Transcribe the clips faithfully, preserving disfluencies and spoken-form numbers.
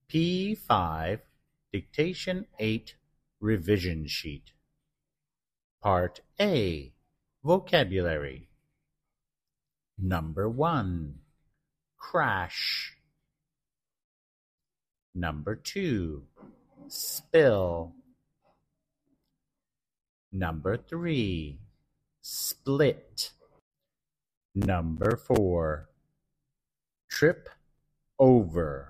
P five, Dictation eight, Revision Sheet. Part A, Vocabulary. Number one, crash. Number two, spill. Number three, split. Number four, trip over.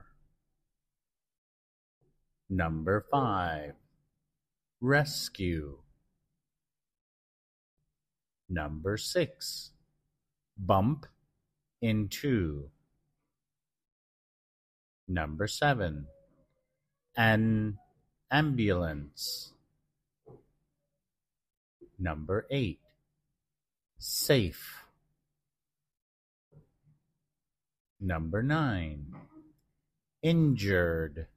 Number five, rescue. Number six, bump into. Number seven, an ambulance. Number eight, safe. Number nine, injured.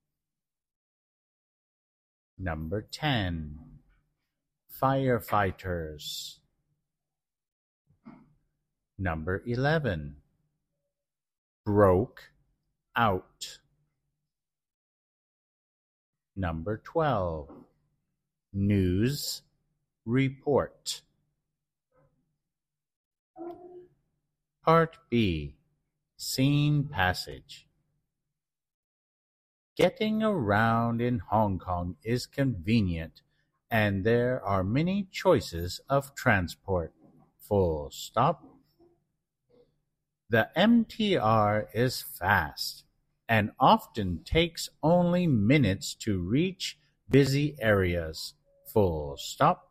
Number ten, firefighters. Number eleven, broke out. Number twelve, news report. Part B, Scene Passage. Getting around in Hong Kong is convenient, and there are many choices of transport. Full stop. The M T R is fast and often takes only minutes to reach busy areas. Full stop.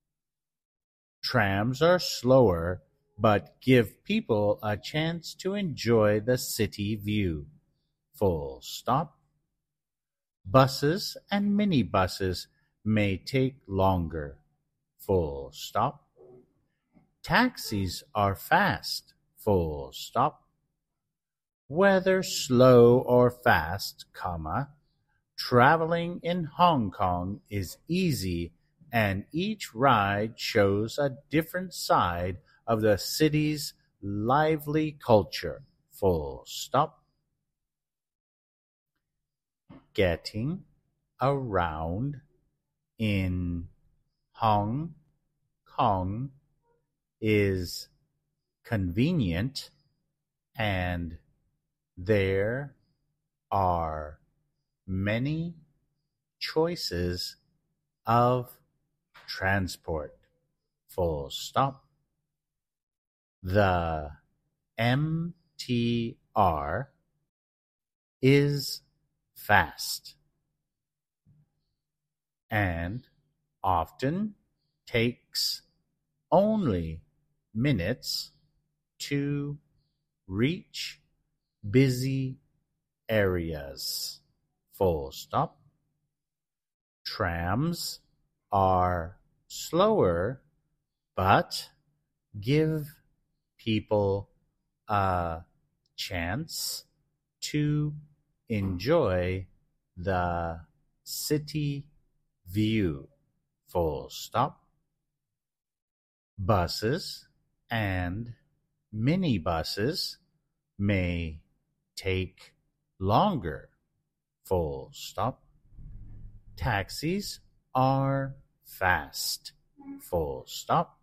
Trams are slower but give people a chance to enjoy the city view. Full stop. Buses and minibuses may take longer. Full stop. Taxis are fast. Full stop. Whether slow or fast, comma, traveling in Hong Kong is easy, and each ride shows a different side of the city's lively culture. Full stop. Getting around in Hong Kong is convenient, and there are many choices of transport. Full stop. The M T R is fast and often takes only minutes to reach busy areas. Full stop. Trams are slower but give people a chance to enjoy the city view. Full stop. Buses and minibuses may take longer. Full stop. Taxis are fast. Full stop.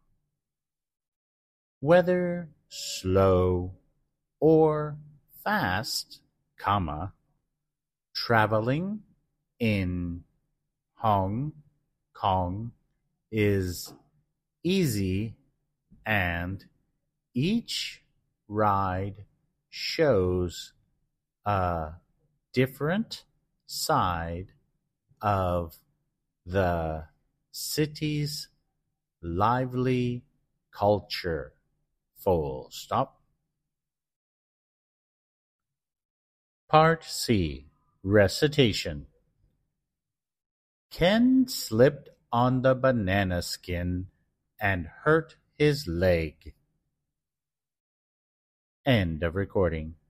Whether slow or fast, comma, traveling in Hong Kong is easy, and each ride shows a different side of the city's lively culture. Full stop. Part C, Recitation. Ken slipped on the banana skin and hurt his leg. End of recording.